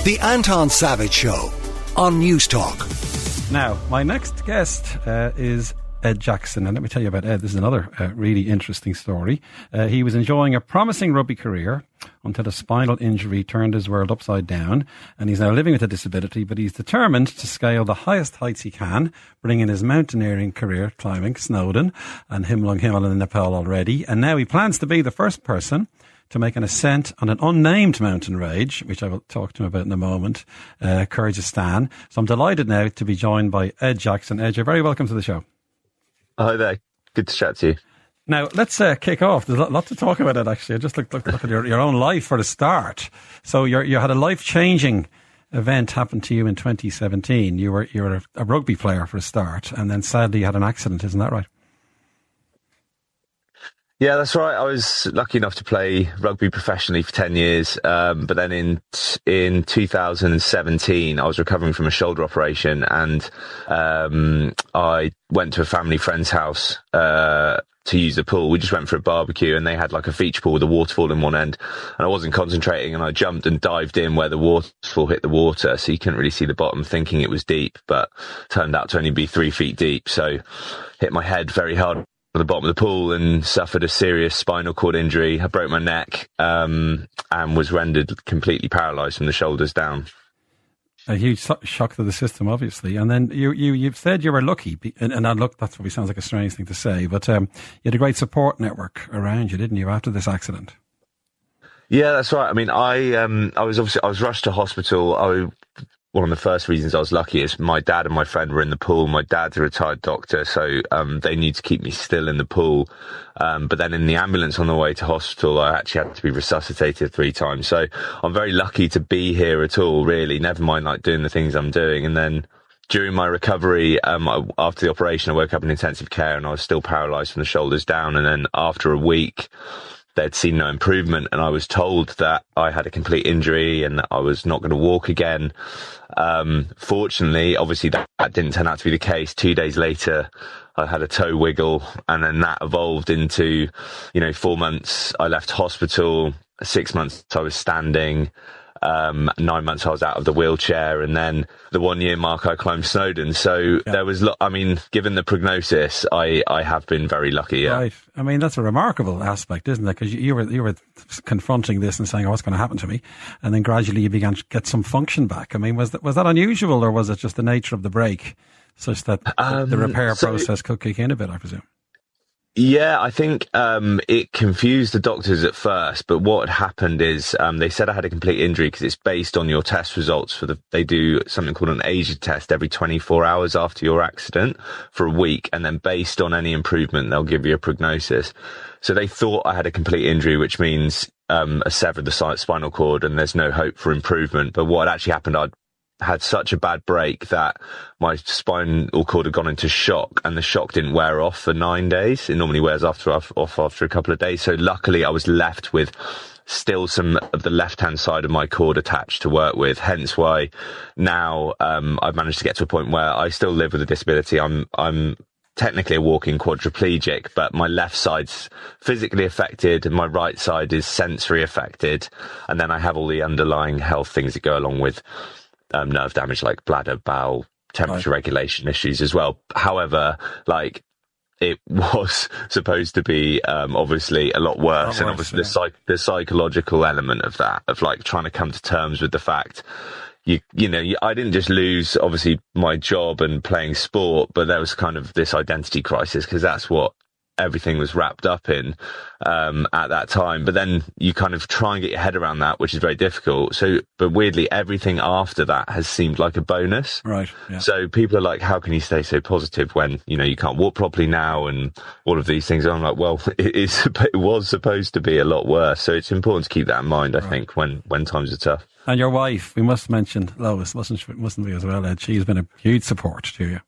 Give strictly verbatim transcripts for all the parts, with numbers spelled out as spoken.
The Anton Savage Show on News Talk. Now, my next guest uh, is Ed Jackson, and let me tell you about Ed. This is another uh, really interesting story. Uh, he was enjoying a promising rugby career until a spinal injury turned his world upside down, and he's now living with a disability, but he's determined to scale the highest heights he can, bringing his mountaineering career, climbing Snowdon and Himlung Himal in Nepal already, and now he plans to be the first person to make an ascent on an unnamed mountain range, which I will talk to him about in a moment, uh, Kyrgyzstan. So I'm delighted now to be joined by Ed Jackson. Ed, you're very welcome to the show. Hi there. Good to chat to you. Now, let's uh, kick off. There's a lot to talk about, it, actually. I just looked look, look at your, your own life for the start. So you're, you had a life-changing event happen to you in twenty seventeen. You were you were a, a rugby player for a start, and then sadly you had an accident. Isn't that right? Yeah, that's right. I was lucky enough to play rugby professionally for ten years. Um, but then in, in two thousand seventeen, I was recovering from a shoulder operation, and, um, I went to a family friend's house, uh, to use the pool. We just went for a barbecue, and they had like a feature pool with a waterfall in one end, and I wasn't concentrating, and I jumped and dived in where the waterfall hit the water. So you couldn't really see the bottom, thinking it was deep, but turned out to only be three feet deep. So hit my head very hard at the bottom of the pool and suffered a serious spinal cord injury. I broke my neck, um, and was rendered completely paralysed from the shoulders down. A huge shock to the system, obviously. And then you, you, you've said you were lucky, and, and look, that probably sounds like a strange thing to say, but um, you had a great support network around you, didn't you, after this accident? Yeah, that's right. I mean, I um, I was obviously I was rushed to hospital. I One of the first reasons I was lucky is my dad and my friend were in the pool. My dad's a retired doctor, so um, they need to keep me still in the pool. Um, but then in the ambulance on the way to hospital, I actually had to be resuscitated three times. So I'm very lucky to be here at all, really, never mind like doing the things I'm doing. And then during my recovery, um, I, after the operation, I woke up in intensive care and I was still paralysed from the shoulders down. And then after a week, they'd seen no improvement, and I was told that I had a complete injury and that I was not going to walk again. Um, fortunately, obviously that, that didn't turn out to be the case. Two days later, I had a toe wiggle, and then that evolved into, you know, four months I left hospital, six months I was standing, um, nine months I was out of the wheelchair, and then the one year mark I climbed Snowdon. So yeah. there was, lo- I mean, given the prognosis, I, I have been very lucky. Yeah. Right. I mean, that's a remarkable aspect, isn't it? Because you, you were you were confronting this and saying, "Oh, what's going to happen to me?" And then gradually you began to get some function back. I mean, was that was that unusual, or was it just the nature of the break, such that um, the repair so process could kick in a bit, I presume? Yeah, I think um, it confused the doctors at first, but what had happened is um, they said I had a complete injury because it's based on your test results for the. They do something called an ASIA test every twenty-four hours after your accident for a week, and then based on any improvement, they'll give you a prognosis. So they thought I had a complete injury, which means um, a severed the spinal cord, and there's no hope for improvement. But what had actually happened, I'd had such a bad break that my spinal cord had gone into shock, and the shock didn't wear off for nine days. It normally wears after, off after a couple of days. So luckily I was left with still some of the left-hand side of my cord attached to work with, hence why now um, I've managed to get to a point where I still live with a disability. I'm I'm technically a walking quadriplegic, but my left side's physically affected and my right side is sensory affected, and then I have all the underlying health things that go along with Um, nerve damage like bladder, bowel, temperature right. regulation issues as well. However, like it was supposed to be um, obviously a lot worse, and obviously yeah. the, psych- the psychological element of that, of like trying to come to terms with the fact you you know you, I didn't just lose obviously my job and playing sport, but there was kind of this identity crisis, because that's what everything was wrapped up in um, at that time. But then you kind of try and get your head around that, which is very difficult. So, but weirdly, everything after that has seemed like a bonus. Right. Yeah. So people are like, how can you stay so positive when, you know, you can't walk properly now and all of these things? And I'm like, well, it is, it was supposed to be a lot worse. So it's important to keep that in mind, I right. think, when, when times are tough. And your wife, we must mention Lois, mustn't, mustn't we as well, Ed? She's been a huge support to you.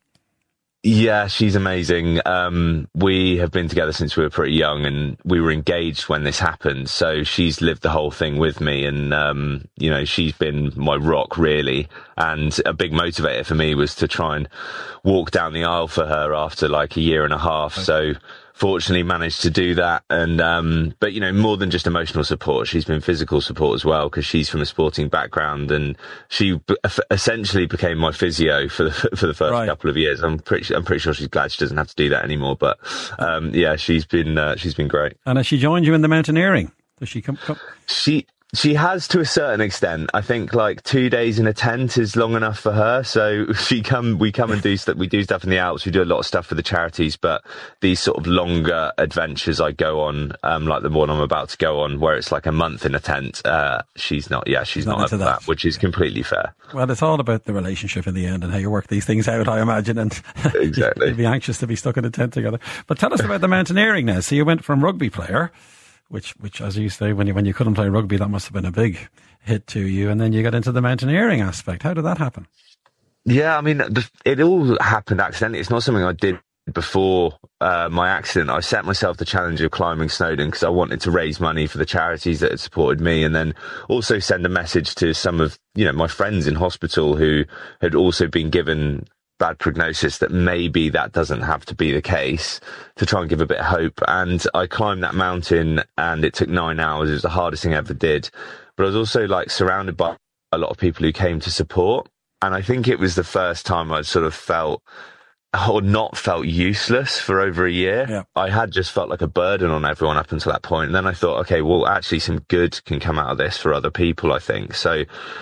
Yeah, she's amazing. Um, we have been together since we were pretty young, and we were engaged when this happened. So she's lived the whole thing with me, and, um, you know, she's been my rock, really. And a big motivator for me was to try and walk down the aisle for her after like a year and a half. So fortunately managed to do that. And, um, but you know, more than just emotional support, she's been physical support as well, because she's from a sporting background, and she b- essentially became my physio for the, for the first Right. couple of years. I'm pretty, I'm pretty sure she's glad she doesn't have to do that anymore, but, um, yeah, she's been, uh, she's been great. And has she joined you in the mountaineering? Does she come? come? She, She has, to a certain extent. I think like two days in a tent is long enough for her. So she come, we come and do stuff. We do stuff in the Alps. We do a lot of stuff for the charities, but these sort of longer adventures I go on, um, like the one I'm about to go on, where it's like a month in a tent. Uh, she's not, yeah, she's, she's not, not into that, that, which is completely fair. Well, it's all about the relationship in the end and how you work these things out, I imagine. And exactly, you'd be anxious to be stuck in a tent together. But tell us about the mountaineering now. So you went from rugby player, Which, which, as you say, when you when you couldn't play rugby, that must have been a big hit to you. And then you got into the mountaineering aspect. How did that happen? Yeah, I mean, it all happened accidentally. It's not something I did before uh, my accident. I set myself the challenge of climbing Snowdon because I wanted to raise money for the charities that had supported me, and then also send a message to some of you know my friends in hospital who had also been given bad prognosis that maybe that doesn't have to be the case, to try and give a bit of hope. And I climbed that mountain, and it took nine hours. It was the hardest thing I ever did. But I was also like surrounded by a lot of people who came to support. And I think it was the first time I'd sort of felt or not felt useless for over a year. Yeah. I had just felt like a burden on everyone up until that point. And then I thought, okay, well, actually some good can come out of this for other people, I think. So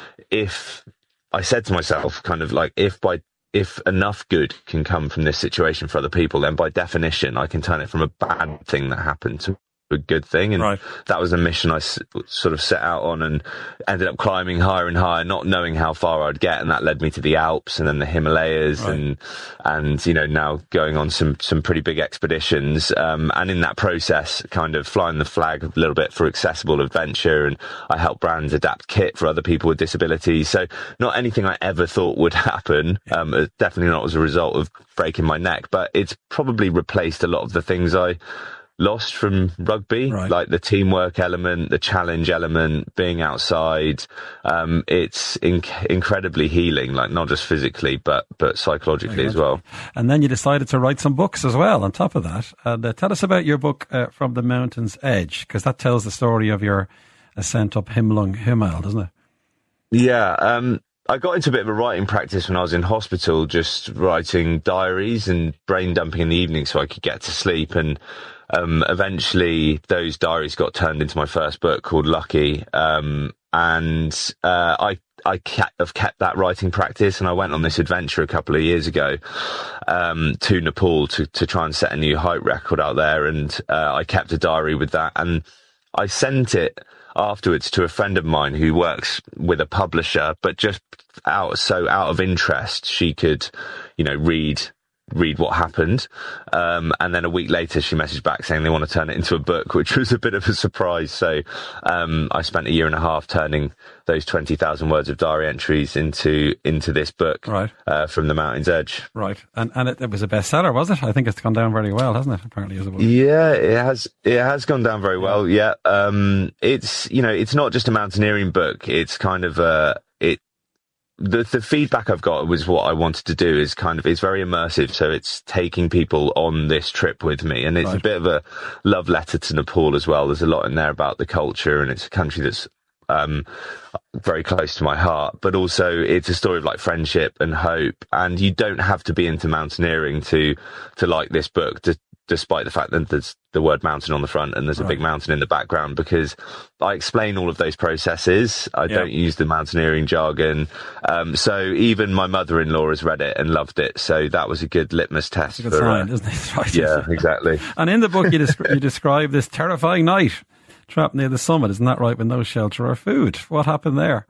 if I said to myself kind of like, if by if enough good can come from this situation for other people, then by definition, I can turn it from a bad thing that happened to a good thing. And right. that was a mission I s- sort of set out on, and ended up climbing higher and higher, not knowing how far I'd get. And that led me to the Alps and then the Himalayas, right. and, and, you know, now going on some, some pretty big expeditions. Um, and in that process, kind of flying the flag a little bit for accessible adventure. And I help brands adapt kit for other people with disabilities. So not anything I ever thought would happen. Um, definitely not as a result of breaking my neck, but it's probably replaced a lot of the things I lost from rugby, right. like the teamwork element, the challenge element, being outside. Um, it's inc- incredibly healing, like not just physically, but, but psychologically as well. And then you decided to write some books as well on top of that. And uh, tell us about your book, uh, From the Mountain's Edge, because that tells the story of your ascent up Himlung Himal, doesn't it? Yeah. Um, I got into a bit of a writing practice when I was in hospital, just writing diaries and brain dumping in the evening so I could get to sleep. And Um, eventually those diaries got turned into my first book called Lucky. Um, and, uh, I, I kept, have kept that writing practice, and I went on this adventure a couple of years ago, um, to Nepal to, to try and set a new height record out there. And, uh, I kept a diary with that, and I sent it afterwards to a friend of mine who works with a publisher, but just out, so out of interest, she could, you know, read read what happened. Um, and then a week later, she messaged back saying they want to turn it into a book, which was a bit of a surprise. So, um, I spent a year and a half turning those twenty thousand words of diary entries into, into this book, right. uh, From the Mountain's Edge. Right. And, and it, it was a bestseller, was it? I think it's gone down very well, hasn't it? Apparently as a book. Yeah, it has, it has gone down very well. Yeah. Um, it's, you know, it's not just a mountaineering book. It's kind of a, it, The, the feedback I've got was what I wanted to do is kind of, it's very immersive. So it's taking people on this trip with me. And it's right. a bit of a love letter to Nepal as well. There's a lot in there about the culture, and it's a country that's um, very close to my heart. But also it's a story of like friendship and hope. And you don't have to be into mountaineering to, to like this book, to, despite the fact that there's the word mountain on the front and there's a right. big mountain in the background, because I explain all of those processes. I yeah. don't use the mountaineering jargon. Um, so even my mother-in-law has read it and loved it. So that was a good litmus test. That's a good for, sign, uh, isn't it? Right. Yeah, exactly. And in the book, you, descri- you describe this terrifying night trapped near the summit. Isn't that right? With no shelter or food. What happened there?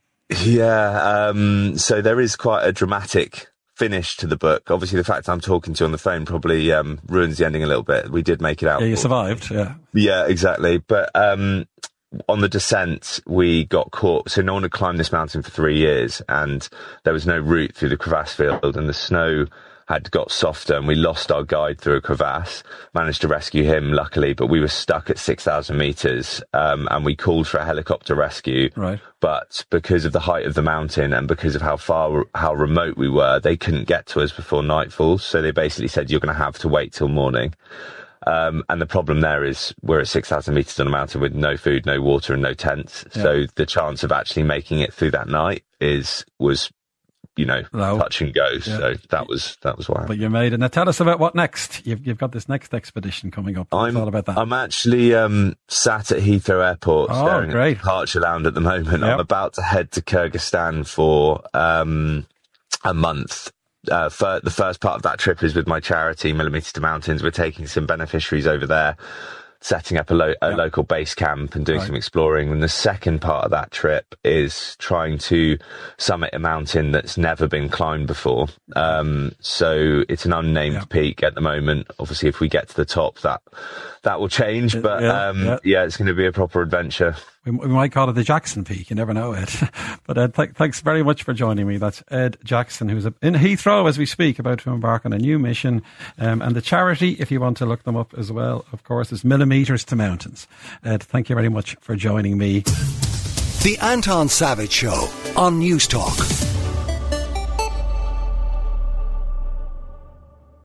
Yeah. Um, so there is quite a dramatic finish to the book. Obviously, the fact I'm talking to you on the phone probably um, ruins the ending a little bit. We did make it out. Yeah, you survived. Yeah. Yeah, exactly. But um, on the descent, we got caught. So no one had climbed this mountain for three years, and there was no route through the crevasse field, and the snow had got softer, and we lost our guide through a crevasse. Managed to rescue him, luckily, but we were stuck at six thousand meters, um, and we called for a helicopter rescue. Right. But because of the height of the mountain and because of how far, how remote we were, they couldn't get to us before nightfall. So they basically said, you're going to have to wait till morning. Um, and the problem there is we're at six thousand metres on a mountain with no food, no water and no tents. Yeah. So the chance of actually making it through that night is was, you know, Low. touch and go. Yeah. So that was that was why. But you made it. Now tell us about what next. You've you've got this next expedition coming up. What's I'm, all about that? I'm actually um, sat at Heathrow Airport oh, staring great. at the departure lounge at the moment. Yep. I'm about to head to Kyrgyzstan for um, a month. Uh, for the first part of that trip is with my charity, Millimetres to Mountains. We're taking some beneficiaries over there, setting up a, lo- a yeah. local base camp and doing right. some exploring. And the second part of that trip is trying to summit a mountain that's never been climbed before. Um, so it's an unnamed yeah. peak at the moment. Obviously, if we get to the top, that that will change. But yeah, um, yeah. yeah it's going to be a proper adventure. We, we might call it the Jackson Peak. You never know, Ed. But Ed, th- thanks very much for joining me. That's Ed Jackson, who's in Heathrow as we speak, about to embark on a new mission. Um, and the charity, if you want to look them up as well, of course, is Millimetres to Mountains. Ed, thank you very much for joining me. The Anton Savage Show on News Talk.